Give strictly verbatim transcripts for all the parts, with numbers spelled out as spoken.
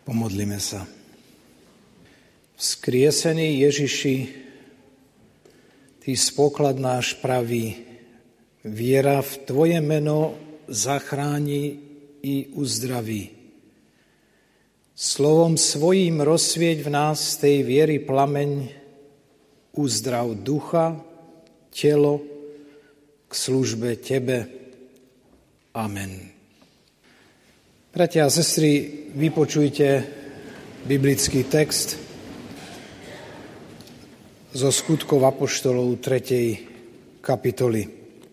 Pomodlíme sa. Vzkriesený Ježiši, Ty spoklad náš pravý, viera v Tvoje meno zachráni i uzdraví. Slovom svojím rozsvieť v nás z tej viery plameň, uzdrav ducha, telo k službe Tebe. Amen. Bratia a sestry, vypočujte biblický text zo Skutkov apoštolov tretej kapitoly.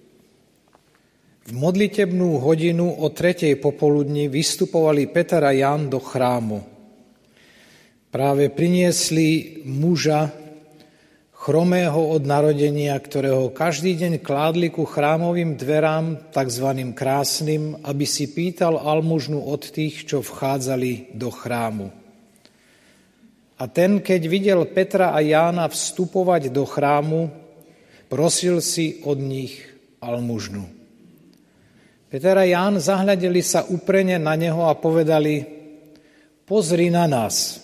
V modlitebnú hodinu o tretej popoludni vystupovali Peter a Ján do chrámu. Práve priniesli muža, chromého od narodenia, ktorého každý deň kládli ku chrámovým dverám, takzvaným krásnym, aby si pýtal almužnu od tých, čo vchádzali do chrámu. A ten, keď videl Petra a Jána vstupovať do chrámu, prosil si od nich almužnu. Peter a Ján zahľadili sa úprene na neho a povedali: Pozri na nás.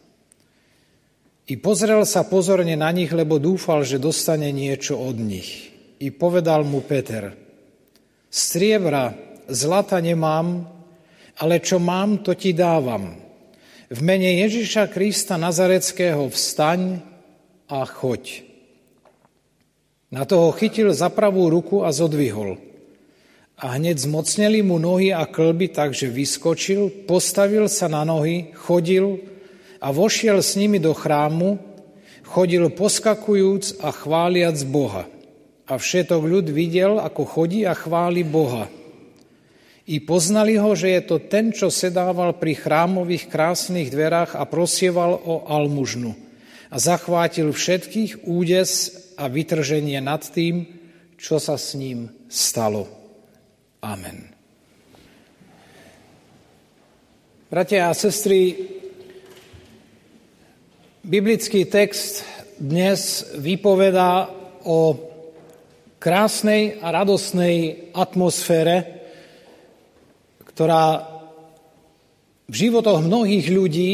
I pozrel sa pozorne na nich, lebo dúfal, že dostane niečo od nich. I povedal mu Peter: Striebra, zlata nemám, ale čo mám, to ti dávam. V mene Ježiša Krista Nazareckého vstaň a choď. Na toho chytil za pravú ruku a zodvihol. A hneď zmocneli mu nohy a kĺby, takže vyskočil, postavil sa na nohy, chodil a vošiel s nimi do chrámu, chodil poskakujúc a chváliac Boha. A všetok ľud videl, ako chodí a chváli Boha. I poznali ho, že je to ten, čo sedával pri chrámových krásnych dverách a prosieval o almužnu. A zachvátil všetkých údes a vytrženie nad tým, čo sa s ním stalo. Amen. Bratia a sestry, biblický text dnes vypovedá o krásnej a radostnej atmosfére, ktorá v životoch mnohých ľudí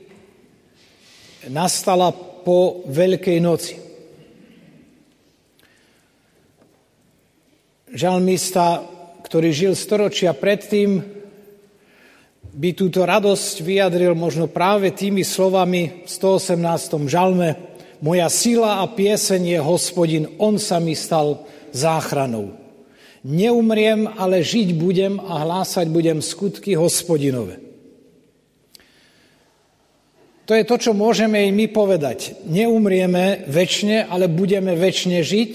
nastala po Veľkej noci. Žalmista, ktorý žil storočia predtým, by túto radosť vyjadril možno práve tými slovami v stoosemnástom žalme: Moja sila a pieseň je Hospodin, on sa mi stal záchranou. Neumriem, ale žiť budem a hlásať budem skutky Hospodinove. To je to, čo môžeme i my povedať. Neumrieme večne, ale budeme večne žiť.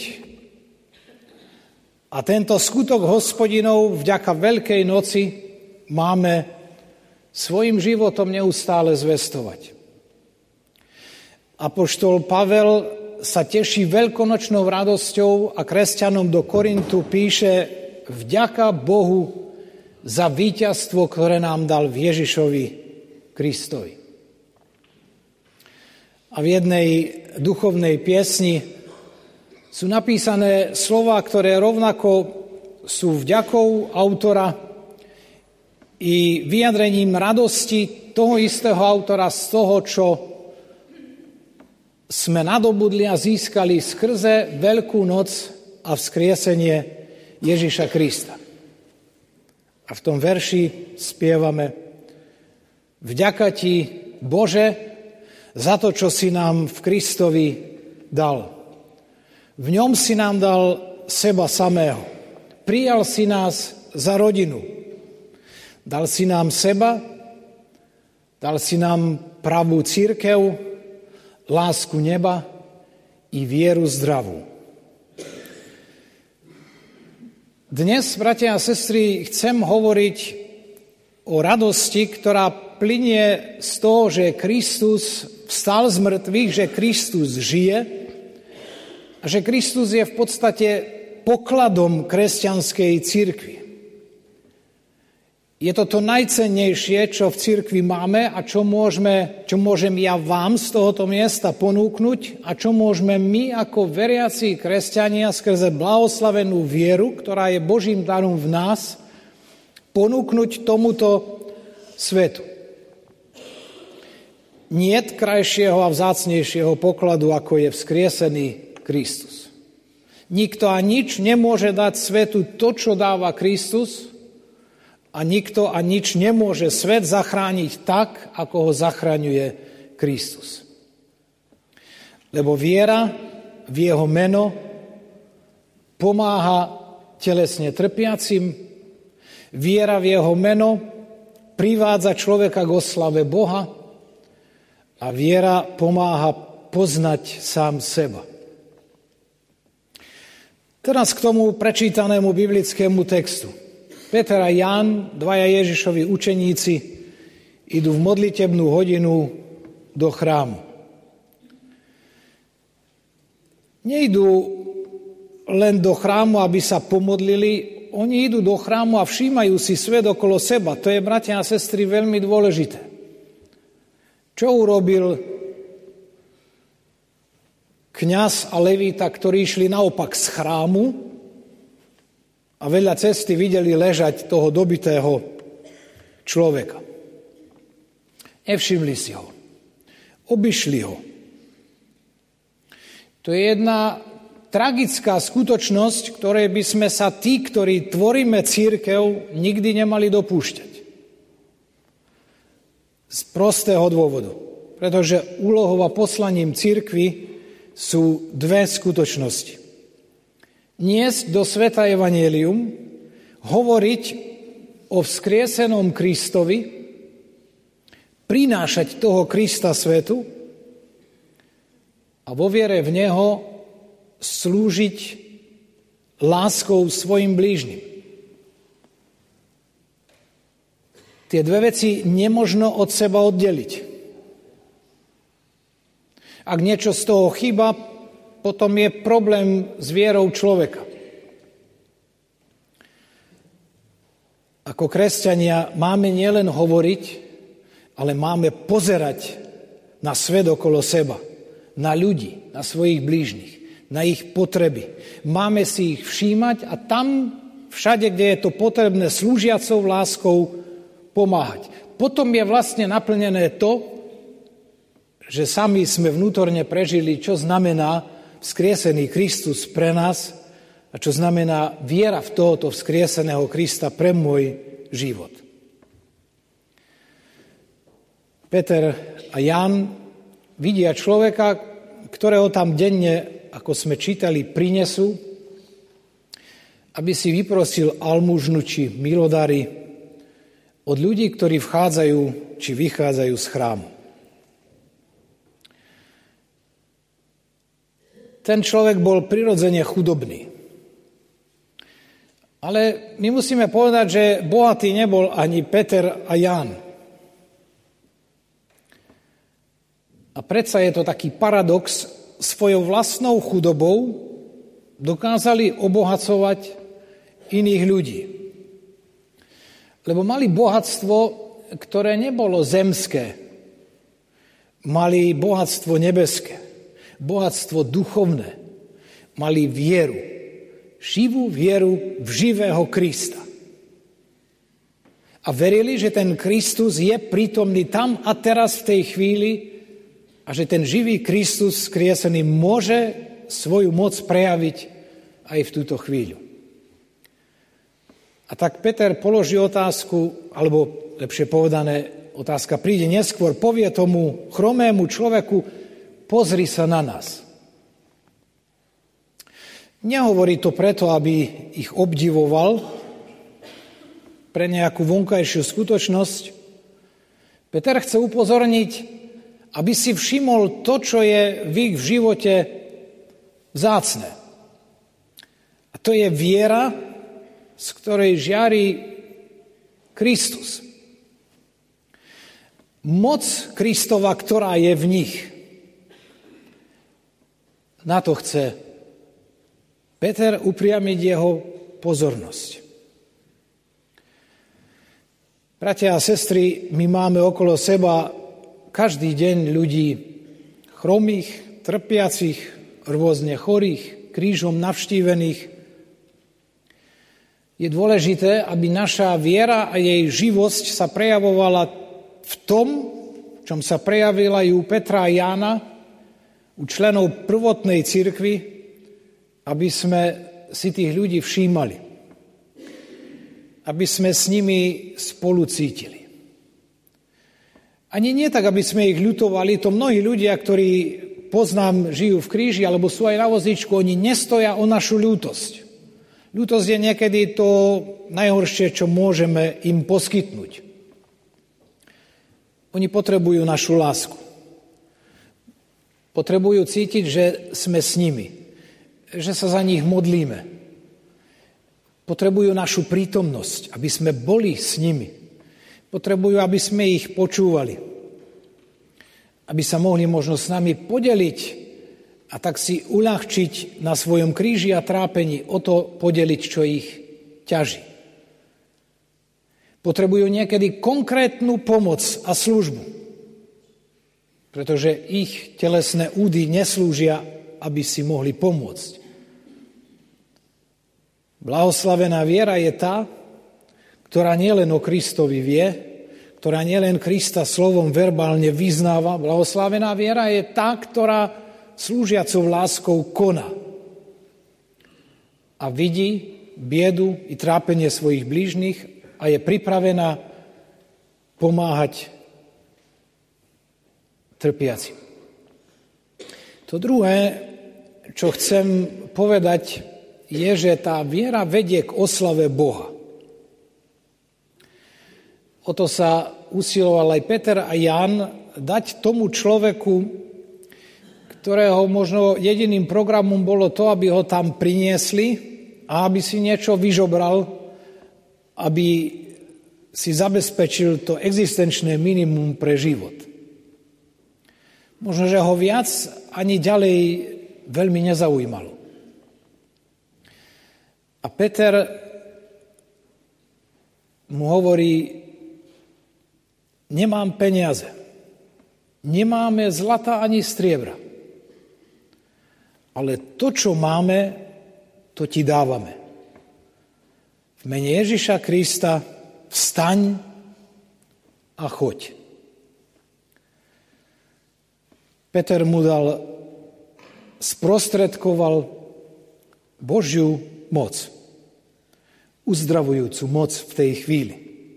A tento skutok Hospodinov vďaka Veľkej noci máme svojim životom neustále zvestovať. Apoštol Pavel sa teší veľkonočnou radosťou a kresťanom do Korintu píše: Vďaka Bohu za víťazstvo, ktoré nám dal v Ježišovi Kristovi. A v jednej duchovnej piesni sú napísané slová, ktoré rovnako sú vďakou autora i vyjadrením radosti toho istého autora z toho, čo sme nadobudli a získali skrze Veľkú noc a vzkriesenie Ježiša Krista. A v tom verši spievame: Vďaka Ti, Bože, za to, čo si nám v Kristovi dal. V ňom si nám dal seba samého. Prijal si nás za rodinu. Dal si nám seba, dal si nám pravú cirkev, lásku neba i vieru zdravú. Dnes, bratia a sestry, chcem hovoriť o radosti, ktorá plynie z toho, že Kristus vstal z mŕtvych, že Kristus žije a že Kristus je v podstate pokladom kresťanskej cirkvi. Je to to najcennejšie, čo v cirkvi máme a čo, môžeme, čo môžem ja vám z tohoto miesta ponúknuť a čo môžeme my ako veriaci kresťania skrze blahoslavenú vieru, ktorá je Božím darom v nás, ponúknuť tomuto svetu. niet krajšieho a vzácnejšieho pokladu, ako je vzkriesený Kristus. Nikto a nič nemôže dať svetu to, čo dáva Kristus, a nikto a nič nemôže svet zachrániť tak, ako ho zachraňuje Kristus. Lebo viera v jeho meno pomáha telesne trpiacim, viera v jeho meno privádza človeka k oslave Boha a viera pomáha poznať sám seba. Teraz k tomu prečítanému biblickému textu. Peter a Ján, dvaja Ježišovi učeníci, idú v modlitebnú hodinu do chrámu. Nejdú len do chrámu, aby sa pomodlili, oni idú do chrámu a všímajú si svet okolo seba. To je, bratia a sestry, veľmi dôležité. Čo urobil kňaz a levíta, ktorí išli naopak z chrámu a veľa cesty videli ležať toho dobitého človeka? Nevšimli si ho. Obišli ho. To je jedna tragická skutočnosť, ktorej by sme sa tí, ktorí tvoríme cirkev, nikdy nemali dopúšťať. Z prostého dôvodu. Pretože úlohou a poslaním cirkvi sú dve skutočnosti. Niesť do sveta evanjelium, hovoriť o vzkriesenom Kristovi, prinášať toho Krista svetu a vo viere v neho slúžiť láskou svojim blížnym. Tie dve veci nemožno od seba oddeliť. Ak niečo z toho chýba, potom je problém s vierou človeka. Ako kresťania máme nielen hovoriť, ale máme pozerať na svet okolo seba, na ľudí, na svojich blížnych, na ich potreby. Máme si ich všímať a tam, všade, kde je to potrebné, slúžiacou láskou pomáhať. Potom je vlastne naplnené to, že sami sme vnútorne prežili, čo znamená vzkriesený Kristus pre nás a čo znamená viera v tohoto vzkrieseného Krista pre môj život. Peter a Ján vidia človeka, ktorého tam denne, ako sme čítali, prinesú, aby si vyprosil almužnu či milodary od ľudí, ktorí vchádzajú či vychádzajú z chrámu. Ten človek bol prirodzene chudobný. Ale my musíme povedať, že bohatý nebol ani Peter a Ján. A predsa je to taký paradox, svojou vlastnou chudobou dokázali obohacovať iných ľudí. Lebo mali bohatstvo, ktoré nebolo zemské. Mali bohatstvo nebeské, bohatstvo duchovné. Mali vieru, živú vieru v živého Krista. A verili, že ten Kristus je prítomný tam a teraz v tej chvíli a že ten živý Kristus skriesený môže svoju moc prejaviť aj v túto chvíľu. A tak Peter položí otázku, alebo lepšie povedané, otázka príde neskôr, povie tomu chromému človeku, pozri sa na nás. Nehovorí to preto, aby ich obdivoval pre nejakú vonkajšiu skutočnosť. Peter chce upozorniť, aby si všimol to, čo je v ich živote vzácne. A to je viera, z ktorej žiari Kristus. Moc Kristova, ktorá je v nich. Na to chce Peter upriamiť jeho pozornosť. Bratia a sestry, my máme okolo seba každý deň ľudí chromých, trpiacich, rôzne chorých, krížom navštívených. Je dôležité, aby naša viera a jej živosť sa prejavovala v tom, čom sa prejavila i u Petra a Jána, u členov prvotnej cirkvi, aby sme si tých ľudí všímali. Aby sme s nimi spolu cítili. Ani nie tak, aby sme ich ľutovali, to mnohí ľudia, ktorí poznám, žijú v kríži alebo sú aj na vozíčku, oni nestoja o našu ľútosť. Ľútosť je niekedy to najhoršie, čo môžeme im poskytnúť. Oni potrebujú našu lásku. Potrebujú cítiť, že sme s nimi, že sa za nich modlíme. Potrebujú našu prítomnosť, aby sme boli s nimi. Potrebujú, aby sme ich počúvali. Aby sa mohli možno s nami podeliť a tak si uľahčiť na svojom kríži a trápení, o to podeliť, čo ich ťaží. Potrebujú niekedy konkrétnu pomoc a službu, pretože ich telesné údy neslúžia, aby si mohli pomôcť. Blahoslavená viera je tá, ktorá nielen o Kristovi vie, ktorá nielen Krista slovom verbálne vyznáva. Blahoslavená viera je tá, ktorá slúžiacou láskou koná a vidí biedu i trápenie svojich blížnych a je pripravená pomáhať trpiacim. To druhé, čo chcem povedať, je, že tá viera vedie k oslave Boha. O to sa usiloval aj Peter a Ján dať tomu človeku, ktorého možno jediným programom bolo to, aby ho tam priniesli a aby si niečo vyžobral, aby si zabezpečil to existenčné minimum pre život. Možno, že ho viac ani ďalej veľmi nezaujímalo. A Peter mu hovorí: nemám peniaze, nemáme zlata ani striebra, ale to, čo máme, to ti dávame. V mene Ježiša Krista vstaň a choď. Peter mu dal, sprostredkoval Božiu moc, uzdravujúcu moc v tej chvíli.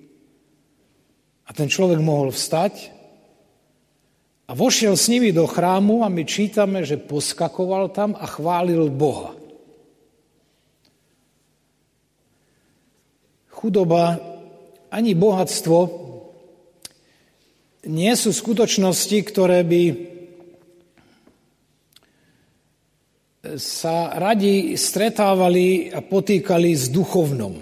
A ten človek mohol vstať a vošiel s nimi do chrámu a my čítame, že poskakoval tam a chválil Boha. Chudoba ani bohatstvo nie sú skutočnosti, ktoré by sa radi stretávali a potýkali s duchovnom.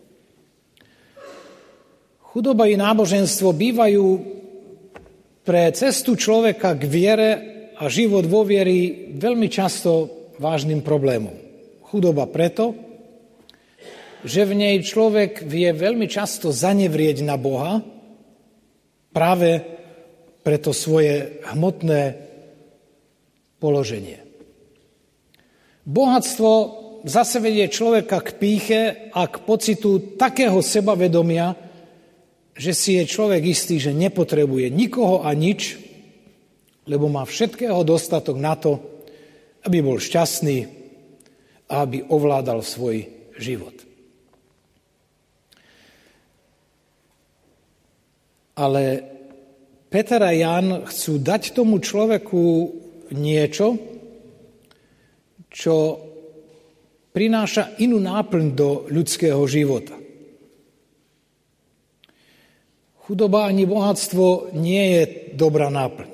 Chudoba i náboženstvo bývajú pre cestu človeka k viere a život vo vieri veľmi často vážnym problémom. Chudoba preto, že v nej človek vie veľmi často zanevrieť na Boha práve pre to svoje hmotné položenie. Bohatstvo zase vedie človeka k pýche a k pocitu takého sebavedomia, že si je človek istý, že nepotrebuje nikoho a nič, lebo má všetkého dostatok na to, aby bol šťastný a aby ovládal svoj život. Ale Peter a Ján chcú dať tomu človeku niečo, čo prináša inú náplň do ľudského života. Chudoba ani bohatstvo nie je dobrá náplň.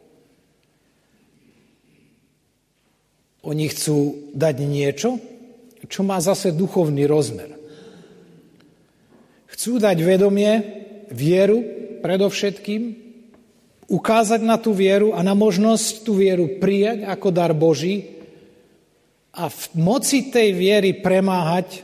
Oni chcú dať niečo, čo má zase duchovný rozmer. Chcú dať vedomie, vieru predovšetkým, ukázať na tú vieru a na možnosť tú vieru prijať ako dar Boží a v moci tej viery premáhať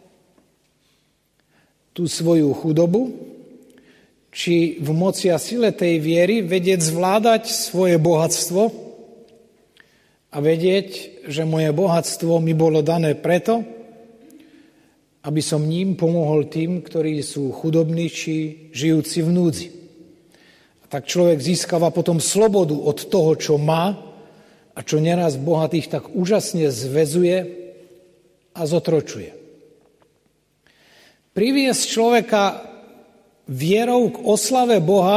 tú svoju chudobu, či v moci a sile tej viery vedieť zvládať svoje bohatstvo a vedieť, že moje bohatstvo mi bolo dané preto, aby som ním pomohol tým, ktorí sú chudobní či žijúci v núdzi. Tak človek získava potom slobodu od toho, čo má a čo neraz bohatých tak úžasne zväzuje a zotročuje. Priviesť človeka vierou k oslave Boha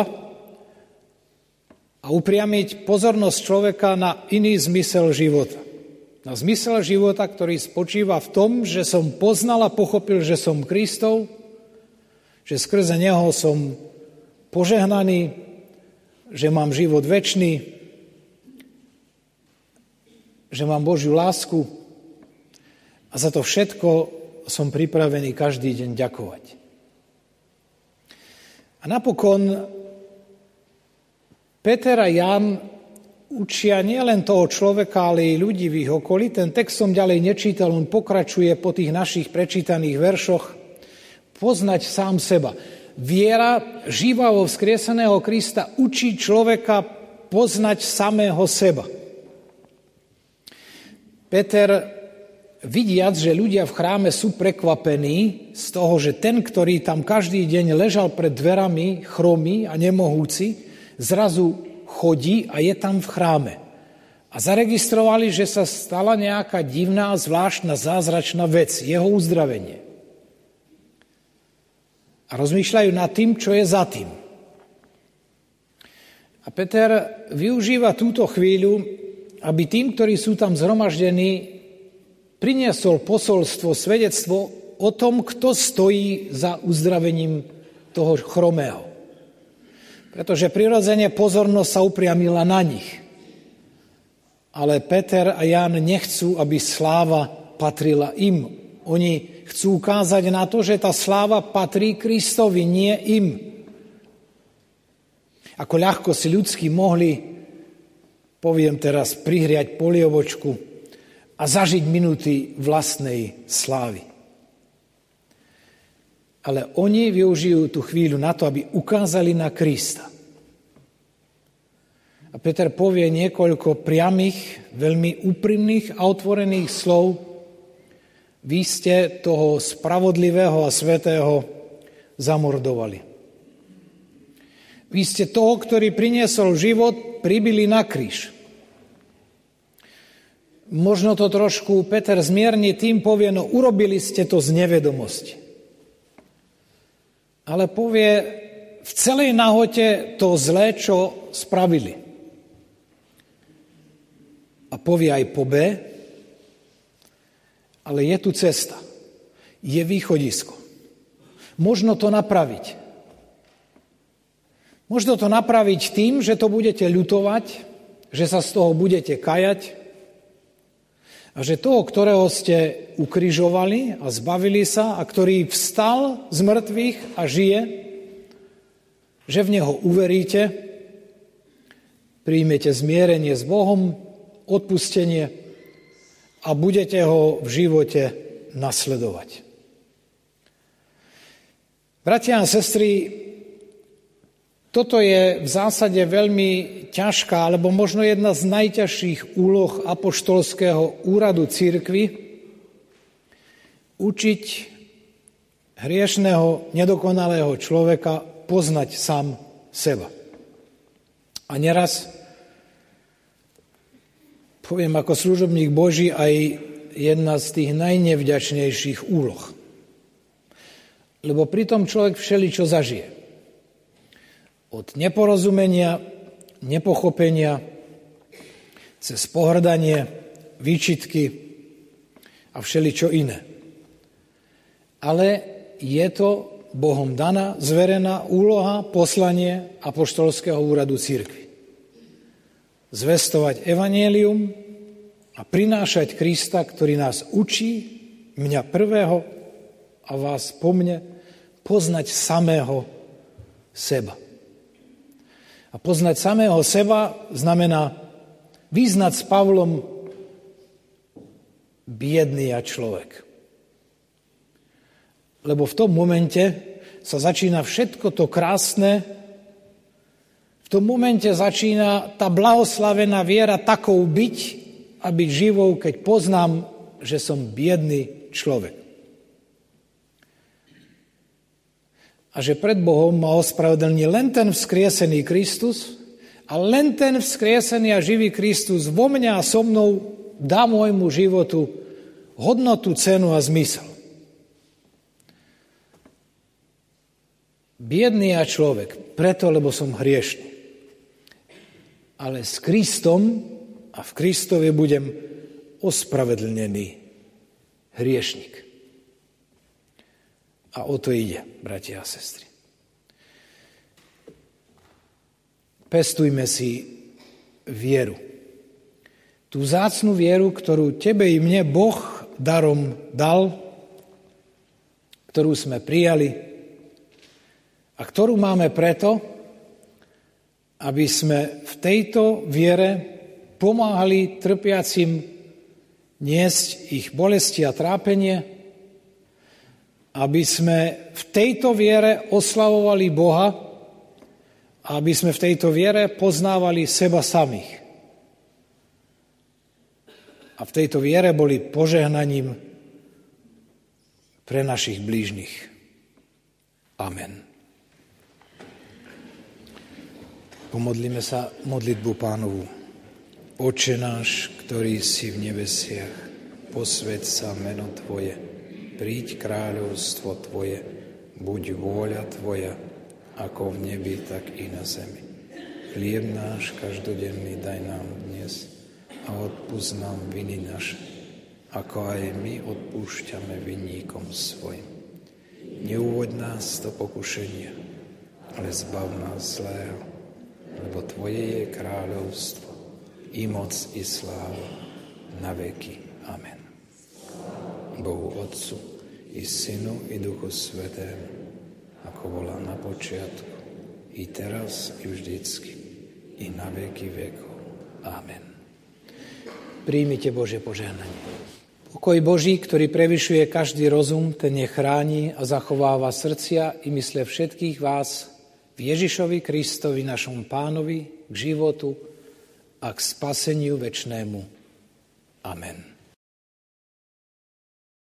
a upriamiť pozornosť človeka na iný zmysel života. Na zmysel života, ktorý spočíva v tom, že som poznal a pochopil, že som Kristov, že skrze neho som požehnaný, že mám život večný, že mám Božiu lásku a za to všetko som pripravený každý deň ďakovať. A napokon Peter a Ján učia nielen toho človeka, ale i ľudí v ich okolí. Ten text som ďalej nečítal, on pokračuje po tých našich prečítaných veršoch. Poznať sám seba. Viera živého vzkrieseného Krista učí človeka poznať samého seba. Peter, vidiac, že ľudia v chráme sú prekvapení z toho, že ten, ktorý tam každý deň ležal pred dverami, chromý a nemohúci, zrazu chodí a je tam v chráme. A zaregistrovali, že sa stala nejaká divná, zvláštna, zázračná vec, jeho uzdravenie. A rozmýšľajú nad tým, čo je za tým. A Peter využíva túto chvíľu, aby tým, ktorí sú tam zhromaždení, priniesol posolstvo, svedectvo o tom, kto stojí za uzdravením toho chromého. Pretože prirodzene pozornosť sa upriamila na nich. Ale Peter a Ján nechcú, aby sláva patrila im. Oni chcú ukázať na to, že tá sláva patrí Kristovi, nie im. Ako ľahko si ľudsky mohli, poviem teraz, prihriať polievočku a zažiť minúty vlastnej slávy. Ale oni využijú tú chvíľu na to, aby ukázali na Krista. A Peter povie niekoľko priamých, veľmi úprimných a otvorených slov. Vy ste toho spravodlivého a svätého zamordovali. Vy ste toho, ktorý priniesol život, pribili na kríž. Možno to trošku Peter zmierni tým, povie, no urobili ste to z nevedomosti. Ale povie v celej nahote to zlé, čo spravili. A povie aj po B, ale je tu cesta. Je východisko. Možno to napraviť. Možno to napraviť tým, že to budete ľutovať, že sa z toho budete kajať a že toho, ktorého ste ukrižovali a zbavili sa a ktorý vstal z mŕtvych a žije, že v neho uveríte, príjmete zmierenie s Bohom, odpustenie a budete ho v živote nasledovať. Bratia a sestry, toto je v zásade veľmi ťažká, alebo možno jedna z najťažších úloh apoštolského úradu cirkvi, učiť hriešného, nedokonalého človeka poznať sám seba. A neraz, poviem ako služobník Boží, aj jedna z tých najnevďačnejších úloh. Lebo pritom človek všeličo zažije. Od neporozumenia, nepochopenia, cez pohrdanie, výčitky a všeličo iné. Ale je to Bohom daná, zverená úloha, poslanie apoštolského úradu cirkvi. Zvestovať evanjelium a prinášať Krista, ktorý nás učí, mňa prvého a vás po mne, poznať samého seba. A poznať samého seba znamená vyznať s Pavlom biedný ja človek. Lebo v tom momente sa začína všetko to krásne, v tom momente začína tá blahoslavená viera takou byť a byť živou, keď poznám, že som biedný človek. A a že pred Bohom ma ospravedlní len ten vzkriesený Kristus a len ten vzkriesený a živý Kristus vo mňa a so mnou dá môjmu životu hodnotu, cenu a zmysel. Biedný ja človek, preto, lebo som hriešný. Ale s Kristom a v Kristovi budem ospravedlnený hriešnik. A o to ide, bratia a sestry. Pestujme si vieru. Tú vzácnu vieru, ktorú tebe i mne Boh darom dal, ktorú sme prijali a ktorú máme preto, aby sme v tejto viere pomáhali trpiacim niesť ich bolesti a trápenie, aby sme v tejto viere oslavovali Boha a aby sme v tejto viere poznávali seba samých. A v tejto viere boli požehnaním pre našich blížnych. Amen. Pomodlíme sa modlitbu Pánovu. Otče náš, ktorý si v nebesiach, posväť sa meno Tvoje, príď kráľovstvo Tvoje, buď vôľa Tvoja, ako v nebi, tak i na zemi. Chlieb náš každodenný daj nám dnes a odpusť nám viny naše, ako aj my odpúšťame vinníkom svojim. Neuvoď nás do pokušenia, ale zbav nás zlého, lebo Tvoje je kráľovstvo, i moc, i sláva, na veky. Amen. Bohu Otcu, i Synu, i Duchu Svätému, ako bola na počiatku, i teraz, i vždycky, i na veky vekov. Amen. Príjmite Božie požehnanie. Pokoj Boží, ktorý prevyšuje každý rozum, ten nech chráni a zachováva srdcia i mysle všetkých vás v Ježišovi Kristovi, našom Pánovi, k životu a k spaseniu večnému. Amen.